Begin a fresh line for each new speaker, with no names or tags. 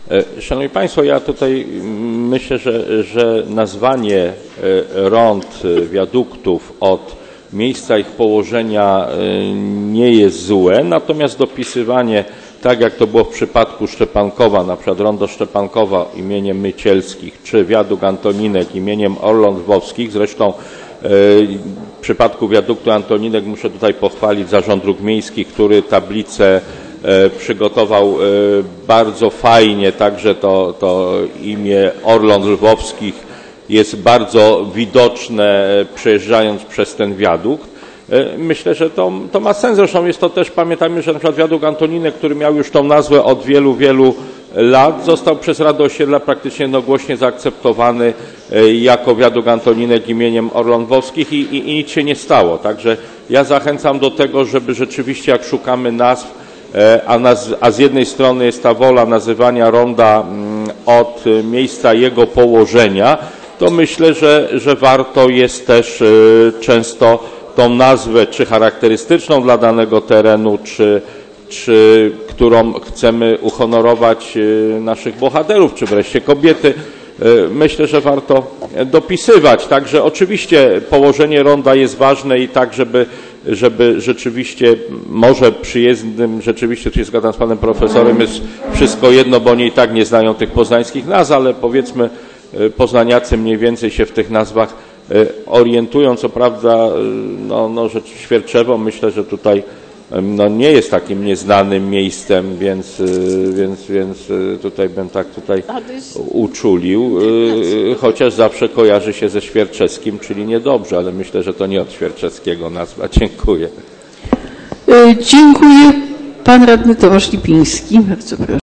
Szanowni Państwo, ja tutaj myślę, że nazwanie rond, wiaduktów od miejsca ich położenia nie jest złe, natomiast dopisywanie, tak jak to było w przypadku Szczepankowa, na przykład rondo Szczepankowa imieniem Mycielskich, czy wiadukt Antoninek imieniem Orląt Lwowskich, zresztą w przypadku wiaduktu Antoninek muszę tutaj pochwalić Zarząd Dróg Miejskich, który tablicę przygotował bardzo fajnie, także to imię Orląt Lwowskich jest bardzo widoczne przejeżdżając przez ten wiadukt. Myślę, że to ma sens. Zresztą jest to też, pamiętajmy, że na przykład wiadukt Antoninek, który miał już tą nazwę od wielu, wielu lat, został przez Radę Osiedla praktycznie jednogłośnie zaakceptowany jako wiadukt Antoninek imieniem Orląt Lwowskich i nic się nie stało. Także ja zachęcam do tego, żeby rzeczywiście jak szukamy nazw, a z jednej strony jest ta wola nazywania ronda od miejsca jego położenia, to myślę, że warto jest też często tą nazwę, czy charakterystyczną dla danego terenu, czy którą chcemy uhonorować naszych bohaterów, czy wreszcie kobiety, myślę, że warto dopisywać. Także oczywiście położenie ronda jest ważne i tak, żeby rzeczywiście, może przyjezdnym, rzeczywiście tu się zgadzam z panem profesorem, jest wszystko jedno, bo oni i tak nie znają tych poznańskich nazw, ale powiedzmy poznaniacy mniej więcej się w tych nazwach orientują. Co prawda, że Świerczewo, myślę, że tutaj nie jest takim nieznanym miejscem, więc tutaj bym tak uczulił, chociaż zawsze kojarzy się ze Świerczeskim, czyli niedobrze, ale myślę, że to nie od Świerczewskiego nazwa. Dziękuję.
Dziękuję. Pan radny Tomasz Lipiński. Bardzo proszę.